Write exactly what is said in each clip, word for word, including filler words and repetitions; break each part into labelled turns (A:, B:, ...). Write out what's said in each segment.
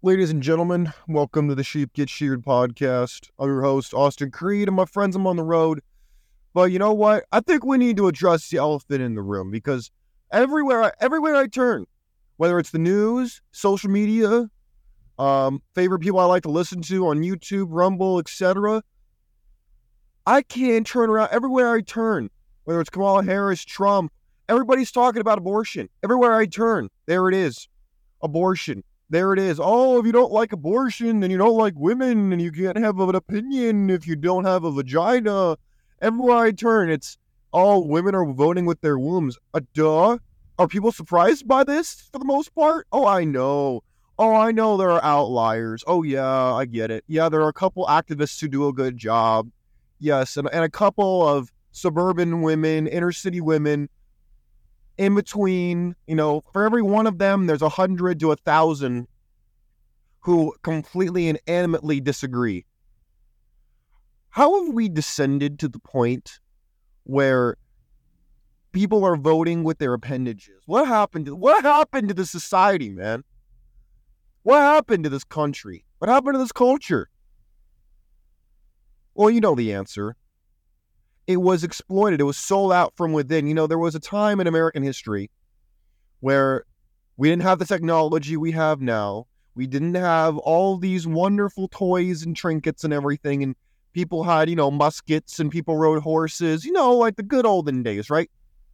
A: Ladies and gentlemen, welcome to the Sheep Get Sheared podcast. I'm your host, Austin Creed, and my friends, I'm on the road. But you know what? I think we need to address the elephant in the room because everywhere I, everywhere I turn, whether it's the news, social media, um, favorite people I like to listen to on YouTube, Rumble, et cetera, I can't turn around. Everywhere I turn, whether it's Kamala Harris, Trump, everybody's talking about abortion. Everywhere I turn, there it is. Abortion. There it is. Oh, if you don't like abortion, then you don't like women, and you can't have an opinion if you don't have a vagina. Everywhere I turn, it's all women are voting with their wombs. Uh, duh. Are people surprised by this for the most part? Oh, I know. Oh, I know there are outliers. Oh, yeah, I get it. Yeah, there are a couple activists who do a good job. Yes, and, and a couple of suburban women, inner city women, in between, you know, for every one of them, there's a hundred to a thousand who completely and animately disagree. How have we descended to the point where people are voting with their appendages? What happened to what happened to this society, man? What happened to this country? What happened to this culture? Well, you know the answer. It was exploited. It was sold out from within. You know, there was a time in American history where we didn't have the technology we have now. We didn't have all these wonderful toys and trinkets and everything. And people had, you know, muskets and people rode horses, you know, like the good olden days, right?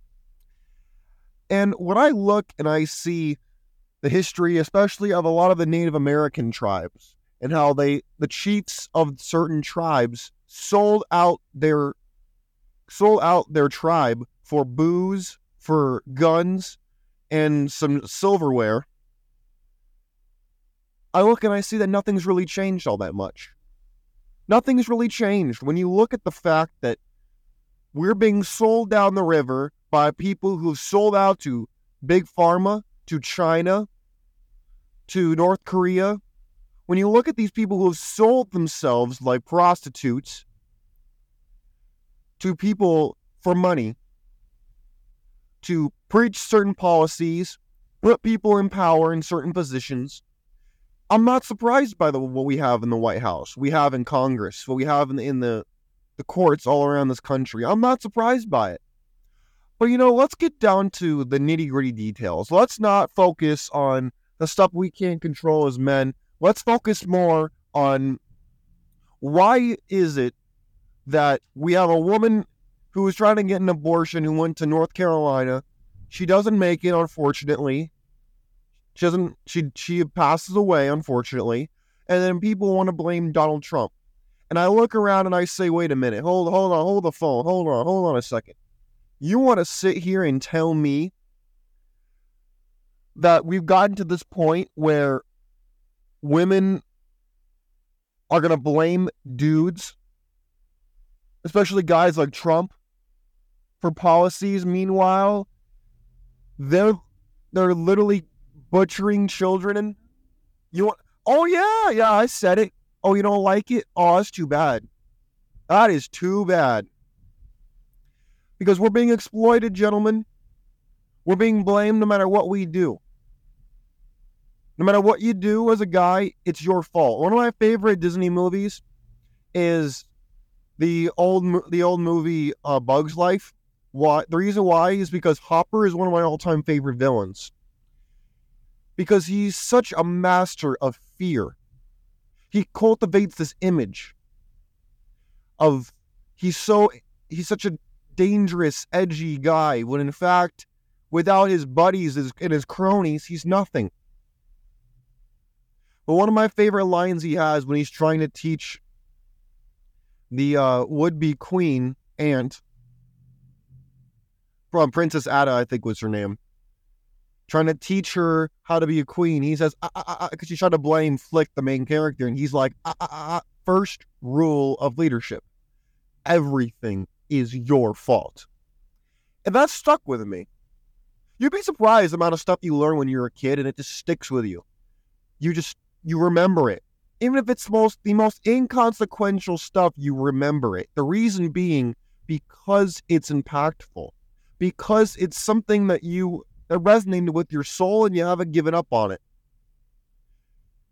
A: And when I look and I see the history, especially of a lot of the Native American tribes and how they, the chiefs of certain tribes sold out their sold out their tribe for booze, for guns, and some silverware, I look and I see that nothing's really changed all that much. Nothing's really changed when you look at the fact that we're being sold down the river by people who've sold out to Big Pharma, to China, to North Korea. When you look at these people who have sold themselves like prostitutes to people for money, to preach certain policies, put people in power in certain positions, I'm not surprised by the, what we have in the White House, we have in Congress, what we have in the, in the, the courts all around this country. I'm not surprised by it. But, you know, let's get down to the nitty-gritty details. Let's not focus on the stuff we can't control as men. Let's focus more on why is it that we have a woman who was trying to get an abortion who went to North Carolina. She doesn't make it, unfortunately. She doesn't, she, she passes away, unfortunately. And then people want to blame Donald Trump. And I look around and I say, wait a minute, hold, hold on, hold the phone, hold on, hold on a second. You want to sit here and tell me that we've gotten to this point where women are going to blame dudes, especially guys like Trump, for policies? Meanwhile, they're they're literally butchering children. And you want, oh yeah, yeah, I said it. Oh, you don't like it? Oh, that's too bad. That is too bad. Because we're being exploited, gentlemen. We're being blamed no matter what we do. No matter what you do as a guy, it's your fault. One of my favorite Disney movies is the old the old movie uh, Bug's Life. Why? The reason why is because Hopper is one of my all-time favorite villains. Because he's such a master of fear. He cultivates this image of he's so he's such a dangerous, edgy guy, when in fact, without his buddies and his cronies, he's nothing. But one of my favorite lines he has when he's trying to teach the uh, would-be queen, aunt, from Princess Ada, I think was her name, trying to teach her how to be a queen. He says, ah, ah, ah, because she's trying to blame Flick, the main character, and he's like, ah, ah, ah, first rule of leadership, everything is your fault. And that stuck with me. You'd be surprised the amount of stuff you learn when you're a kid, and it just sticks with you. You just, you remember it. Even if it's most the most inconsequential stuff, you remember it. The reason being, because it's impactful. Because it's something that you, that resonated with your soul and you haven't given up on it.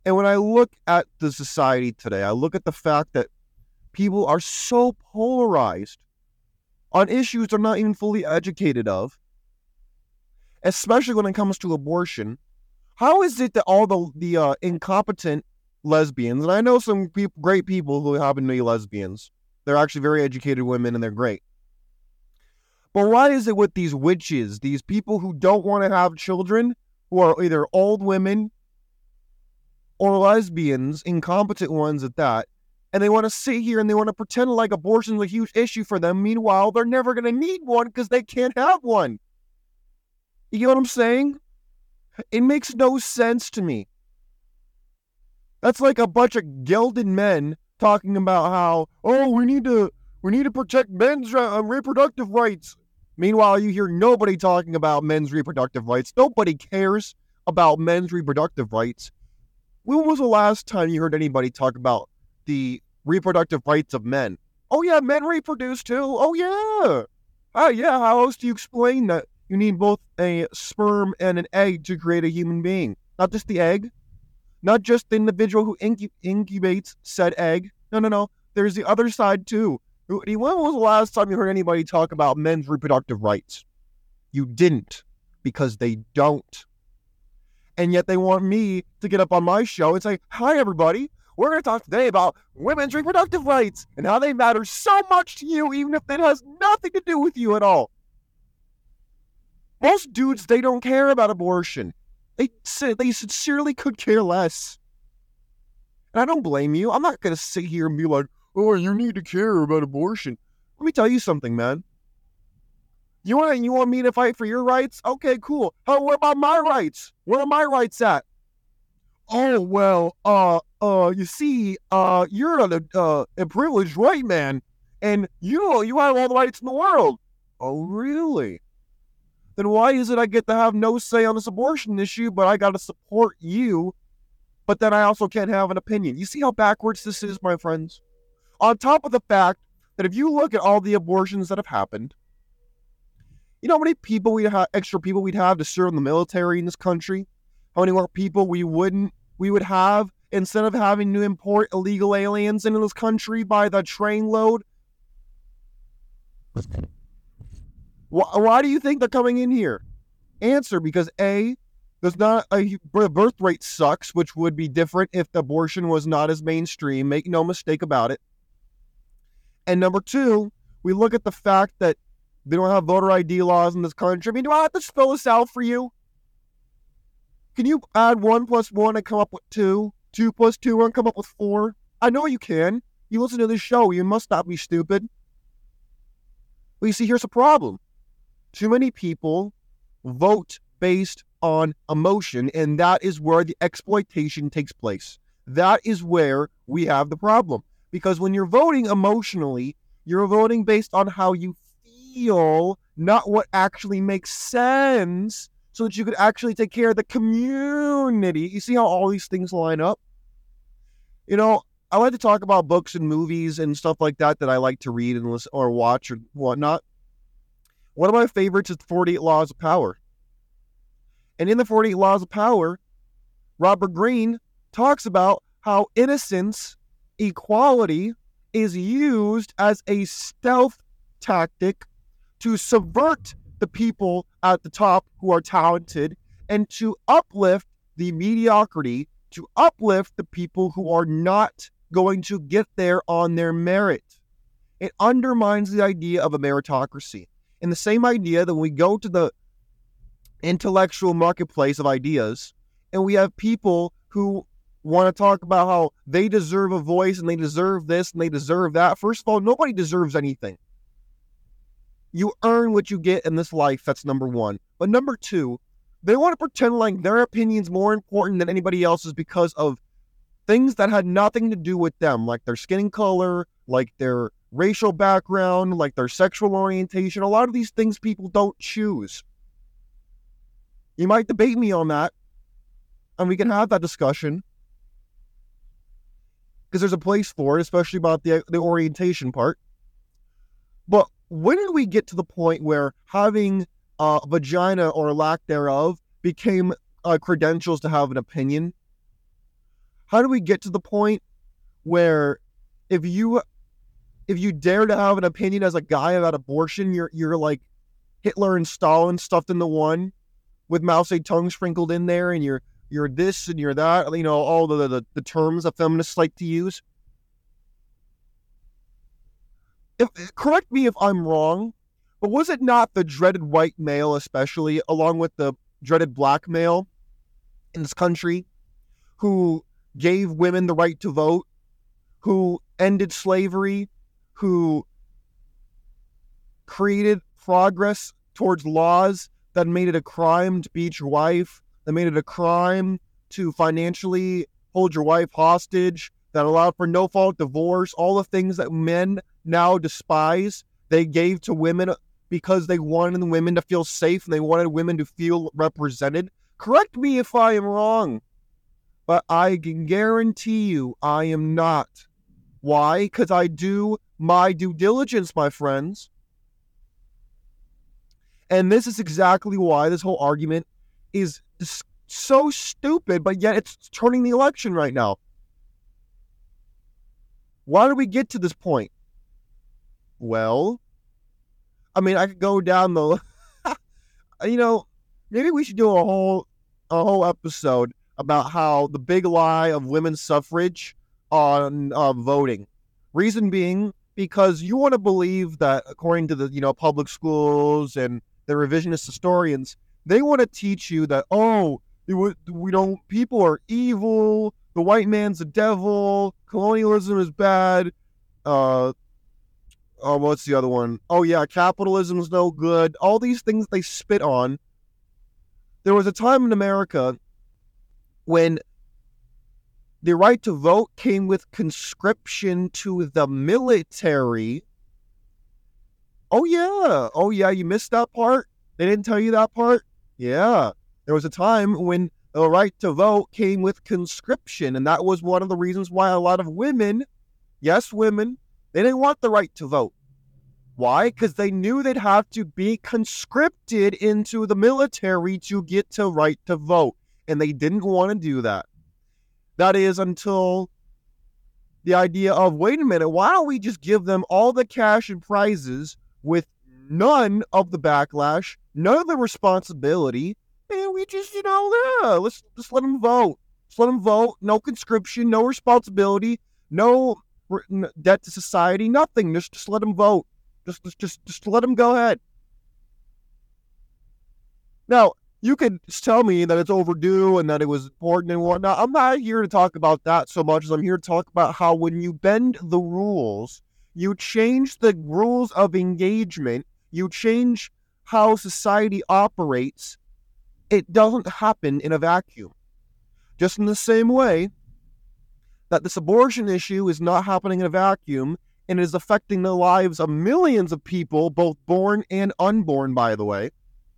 A: And when I look at the society today, I look at the fact that people are so polarized on issues they're not even fully educated of, especially when it comes to abortion. How is it that all the, the uh, incompetent lesbians, and I know some pe- great people who happen to be lesbians, they're actually very educated women and they're great. But why is it with these witches, these people who don't want to have children, who are either old women or lesbians, incompetent ones at that, and they want to sit here and they want to pretend like abortion is a huge issue for them. Meanwhile, they're never going to need one because they can't have one. You get what I'm saying? It makes no sense to me. That's like a bunch of gilded men talking about how, oh, we need to we need to protect men's uh, reproductive rights. Meanwhile, you hear nobody talking about men's reproductive rights. Nobody cares about men's reproductive rights. When was the last time you heard anybody talk about the reproductive rights of men? Oh yeah, men reproduce too. Oh yeah. Oh yeah, how else do you explain that you need both a sperm and an egg to create a human being? Not just the egg. Not just the individual who incub- incubates said egg. No, no, no. There's the other side too. When was the last time you heard anybody talk about men's reproductive rights? You didn't, because they don't. And yet they want me to get up on my show and say, hi, everybody. We're going to talk today about women's reproductive rights and how they matter so much to you, even if it has nothing to do with you at all. Most dudes, they don't care about abortion. They say they sincerely could care less. And I don't blame you. I'm not going to sit here and be like, oh, you need to care about abortion. Let me tell you something, man. You want you want me to fight for your rights? Okay, cool. How, what about my rights? Where are my rights at? Oh, well, uh, uh, you see, uh, you're a, uh, a privileged white man, and you, you have all the rights in the world. Oh, really? Then why is it I get to have no say on this abortion issue, but I got to support you, but then I also can't have an opinion? You see how backwards this is, my friends? On top of the fact that if you look at all the abortions that have happened, you know how many people we have, extra people we'd have to serve in the military in this country? How many more people we wouldn't, we would have instead of having to import illegal aliens into this country by the trainload? Why, why do you think they're coming in here? Answer, because A, there's not a birth rate sucks, which would be different if the abortion was not as mainstream. Make no mistake about it. And number two, we look at the fact that they don't have voter I D laws in this country. I mean, do I have to spell this out for you? Can you add one plus one and come up with two? Two plus two and come up with four? I know you can. You listen to this show. You must not be stupid. But you see, here's a problem. Too many people vote based on emotion, and that is where the exploitation takes place. That is where we have the problem. Because when you're voting emotionally, you're voting based on how you feel, not what actually makes sense, so that you could actually take care of the community. You see how all these things line up? You know, I like to talk about books and movies and stuff like that that I like to read and listen or watch or whatnot. One of my favorites is forty-eight Laws of Power. And in the forty-eight Laws of Power, Robert Greene talks about how innocence, equality, is used as a stealth tactic to subvert the people at the top who are talented and to uplift the mediocrity, to uplift the people who are not going to get there on their merit. It undermines the idea of a meritocracy. And the same idea that when we go to the intellectual marketplace of ideas and we have people who want to talk about how they deserve a voice and they deserve this and they deserve that. First of all, nobody deserves anything. You earn what you get in this life. That's number one. But number two, they want to pretend like their opinion's more important than anybody else's because of things that had nothing to do with them, like their skin color, like their racial background, like their sexual orientation. A lot of these things people don't choose. You might debate me on that, and we can have that discussion, because there's a place for it, especially about the, the orientation part. But when did we get to the point where having a vagina or lack thereof became uh, credentials to have an opinion? How do we get to the point where if you if you dare to have an opinion as a guy about abortion, you're you're like Hitler and Stalin stuffed into one with Mao Zedong sprinkled in there, and you're you're this and you're that, you know, all the, the, the terms that feminists like to use. If, correct me if I'm wrong, but was it not the dreaded white male, especially, along with the dreaded black male in this country, who gave women the right to vote, who ended slavery, who created progress towards laws that made it a crime to beat your wife, that made it a crime to financially hold your wife hostage, that allowed for no-fault divorce, all the things that men now despise, they gave to women because they wanted women to feel safe and they wanted women to feel represented. Correct me if I am wrong, but I can guarantee you I am not. Why? Because I do my due diligence, my friends. And this is exactly why this whole argument is so stupid, but yet it's turning the election right now. Why did we get to this point? Well, I mean, I could go down the, you know, maybe we should do a whole, a whole episode about how the big lie of women's suffrage on uh, voting. Reason being, because you want to believe that according to the, you know, public schools and the revisionist historians, they want to teach you that, oh, it was, we don't, people are evil, the white man's a devil, colonialism is bad, uh, oh, what's the other one? Oh yeah, capitalism is no good. All these things they spit on. There was a time in America when the right to vote came with conscription to the military. Oh yeah, oh yeah, you missed that part? They didn't tell you that part? Yeah. There was a time when the right to vote came with conscription, and that was one of the reasons why a lot of women, yes, women, they didn't want the right to vote. Why? Because they knew they'd have to be conscripted into the military to get the right to vote, and they didn't want to do that. That is until the idea of, wait a minute, why don't we just give them all the cash and prizes with none of the backlash, none of the responsibility, and we just, you know, yeah, let's just let them vote. Just let them vote. No conscription, no responsibility, no debt to society, nothing. Just, just let them vote. Just, just, just, just let them go ahead. Now, you could tell me that it's overdue and that it was important and whatnot. I'm not here to talk about that so much as I'm here to talk about how when you bend the rules, you change the rules of engagement, you change how society operates, it doesn't happen in a vacuum. Just in the same way that this abortion issue is not happening in a vacuum and is affecting the lives of millions of people, both born and unborn, by the way.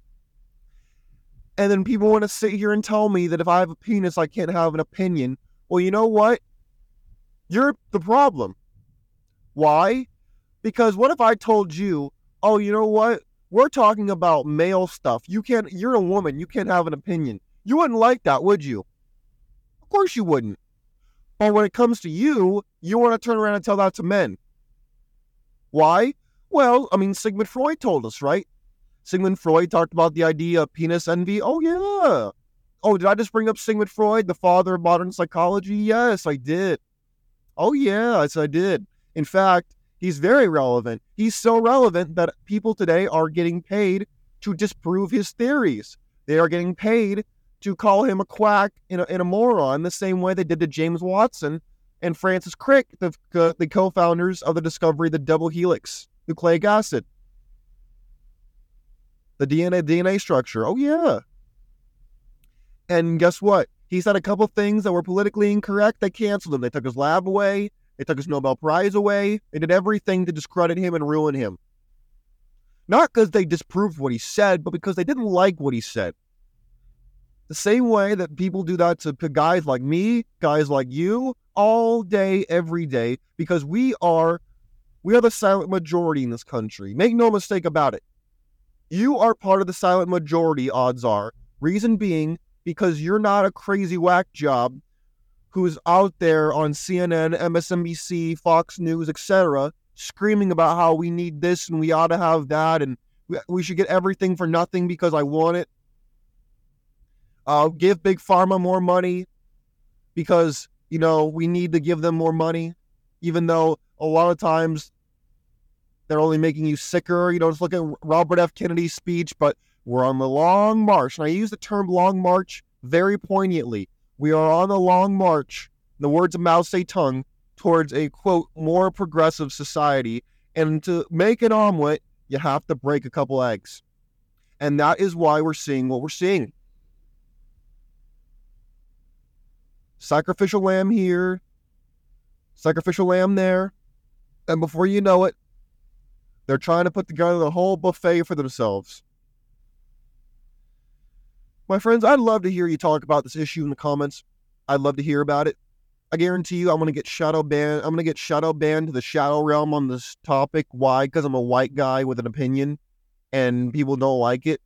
A: And then people want to sit here and tell me that if I have a penis, I can't have an opinion. Well, you know what? You're the problem. Why? Because what if I told you, oh, you know what? We're talking about male stuff. You can't, you're a woman. You can't have an opinion. You wouldn't like that, would you? Of course you wouldn't. But when it comes to you, you want to turn around and tell that to men. Why? Well, I mean, Sigmund Freud told us, right? Sigmund Freud talked about the idea of penis envy. Oh, yeah. Oh, did I just bring up Sigmund Freud, the father of modern psychology? Yes, I did. Oh, yes, I did. In fact, he's very relevant. He's so relevant that people today are getting paid to disprove his theories. They are getting paid to call him a quack and a, and a moron the same way they did to James Watson and Francis Crick, the, uh, the co-founders of the discovery of the double helix nucleic acid. The D N A D N A structure. Oh, yeah. And guess what? He said a couple things that were politically incorrect. They canceled him. They took his lab away. They took his Nobel Prize away. They did everything to discredit him and ruin him. Not because they disproved what he said, but because they didn't like what he said. The same way that people do that to guys like me, guys like you, all day, every day, because we are, we are the silent majority in this country. Make no mistake about it. You are part of the silent majority, odds are. Reason being, because you're not a crazy whack job who's out there on C N N, M S N B C, Fox News, et cetera, screaming about how we need this and we ought to have that and we, we should get everything for nothing because I want it. Uh, give Big Pharma more money because, you know, we need to give them more money, even though a lot of times they're only making you sicker. You know, just look at Robert F. Kennedy's speech, but we're on the long march. And I use the term long march very poignantly. We are on the long march, in the words of Mao Zedong, towards a, quote, more progressive society. And to make an omelet, you have to break a couple eggs. And that is why we're seeing what we're seeing. Sacrificial lamb here, sacrificial lamb there, and before you know it, they're trying to put together the whole buffet for themselves. My friends, I'd love to hear you talk about this issue in the comments. I'd love to hear about it. I guarantee you I'm going to get shadow banned. I'm going to get shadow banned to the shadow realm on this topic. Why? Because I'm a white guy with an opinion and people don't like it.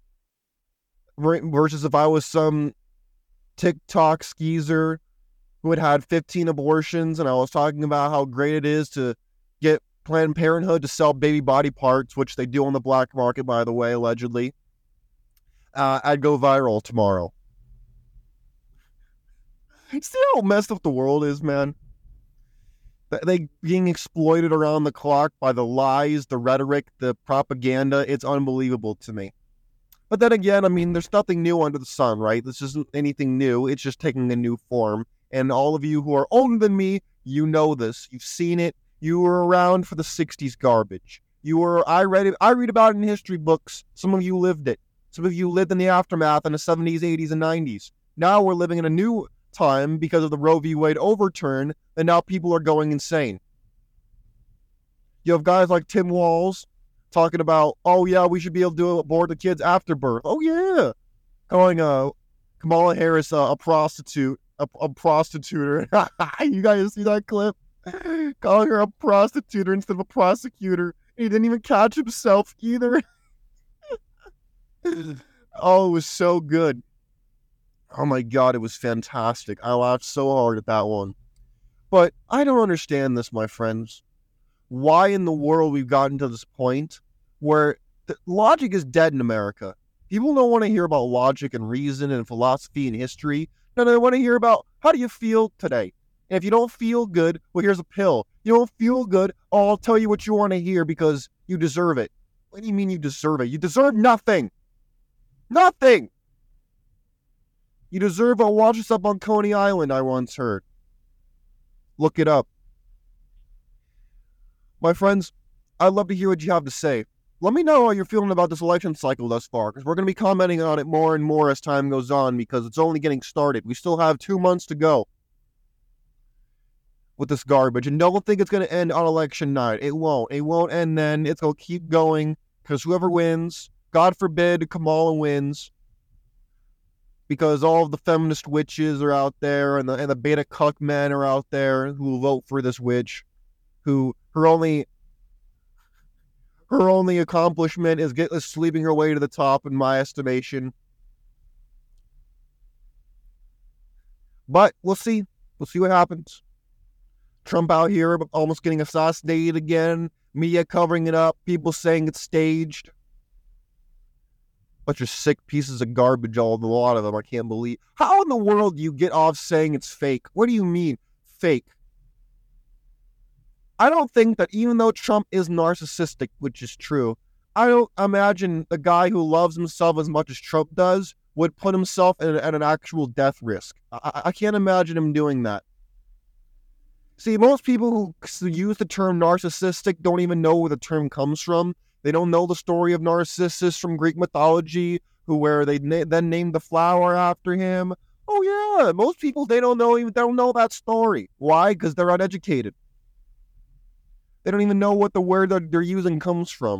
A: Versus if I was some TikTok skeezer who had had fifteen abortions and I was talking about how great it is to get Planned Parenthood to sell baby body parts, which they do on the black market, by the way, allegedly. Uh, I'd go viral tomorrow. See how messed up the world is, man? They being exploited around the clock by the lies, the rhetoric, the propaganda. It's unbelievable to me. But then again, I mean, there's nothing new under the sun, right? This isn't anything new. It's just taking a new form. And all of you who are older than me, you know this. You've seen it. You were around for the sixties garbage. You were, I read it, I read about it in history books. Some of you lived it. Some of you lived in the aftermath in the seventies, eighties, and nineties. Now we're living in a new time because of the Roe v. Wade overturn, and now people are going insane. You have guys like Tim Walz talking about, oh yeah, we should be able to do abort the kids after birth. Oh yeah. Calling uh, Kamala Harris uh, a prostitute, a, a prostituter. You guys see that clip? Calling her a prostituter instead of a prosecutor. He didn't even catch himself either. Oh, it was so good. Oh my God, it was fantastic. I laughed so hard at that one. But I don't understand this, my friends. Why in the world we've gotten to this point where the logic is dead in America. People don't want to hear about logic and reason and philosophy and history. No, they want to hear about how do you feel today. And if you don't feel good, well, here's a pill. You don't feel good, oh, I'll tell you what you want to hear because you deserve it. What do you mean you deserve it? You deserve nothing. Nothing. You deserve a watch us up on Coney Island, I once heard. Look it up. My friends, I'd love to hear what you have to say. Let me know how you're feeling about this election cycle thus far, because we're going to be commenting on it more and more as time goes on, because it's only getting started. We still have two months to go with this garbage, and don't think it's going to end on election night. It won't. It won't end then. It's going to keep going, because whoever wins, God forbid Kamala wins, because all of the feminist witches are out there, and the, and the beta cuck men are out there who will vote for this witch, who her only her only accomplishment is get is sleeping her way to the top, in my estimation. But we'll see. We'll see what happens. Trump out here almost getting assassinated again. Media covering it up. People saying it's staged. Bunch of sick pieces of garbage, all a lot of them. I can't believe. How in the world do you get off saying it's fake? What do you mean, fake? I don't think that even though Trump is narcissistic, which is true, I don't imagine the guy who loves himself as much as Trump does would put himself at, at an actual death risk. I, I can't imagine him doing that. See, most people who use the term narcissistic don't even know where the term comes from. They don't know the story of Narcissus from Greek mythology, who where they na- then named the flower after him. Oh yeah, most people they don't know even they don't know that story. Why? Because they're uneducated. They don't even know what the word that they're using comes from.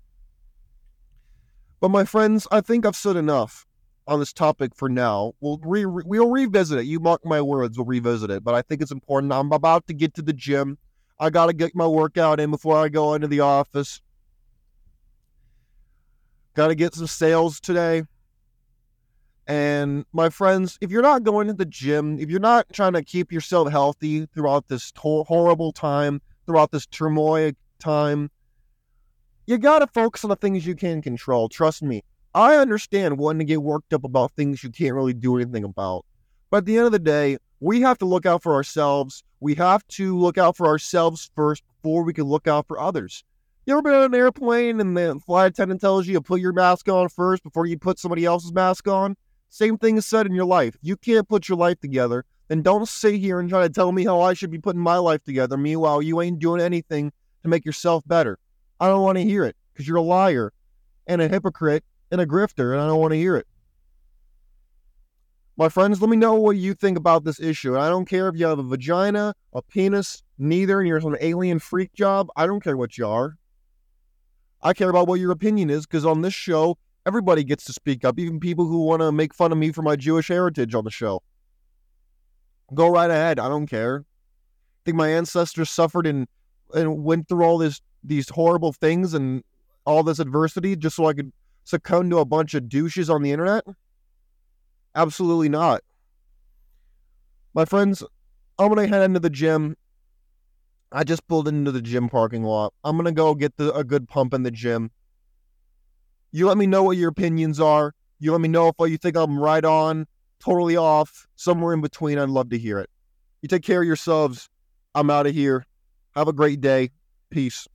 A: But my friends, I think I've said enough on this topic for now. We'll re- we'll revisit it. You mark my words, we'll revisit it. But I think it's important. I'm about to get to the gym. I gotta get my workout in before I go into the office. Got to get some sales today. And my friends, if you're not going to the gym, if you're not trying to keep yourself healthy throughout this to- horrible time, throughout this turmoil time, you got to focus on the things you can control. Trust me. I understand wanting to get worked up about things you can't really do anything about. But at the end of the day, we have to look out for ourselves. We have to look out for ourselves first before we can look out for others. You ever been on an airplane and the flight attendant tells you to put your mask on first before you put somebody else's mask on? Same thing is said in your life. If you can't put your life together, then don't sit here and try to tell me how I should be putting my life together. Meanwhile, you ain't doing anything to make yourself better. I don't want to hear it because you're a liar and a hypocrite and a grifter, and I don't want to hear it. My friends, let me know what you think about this issue. And I don't care if you have a vagina, a penis, neither, and you're some alien freak job. I don't care what you are. I care about what your opinion is, because on this show, everybody gets to speak up, even people who want to make fun of me for my Jewish heritage on the show. Go right ahead. I don't care. Think my ancestors suffered and, and went through all this these horrible things and all this adversity just so I could succumb to a bunch of douches on the internet? Absolutely not. My friends, I'm going to head into the gym. I just pulled into the gym parking lot. I'm going to go get the, a good pump in the gym. You let me know what your opinions are. You let me know if you think I'm right on, totally off, somewhere in between. I'd love to hear it. You take care of yourselves. I'm out of here. Have a great day. Peace.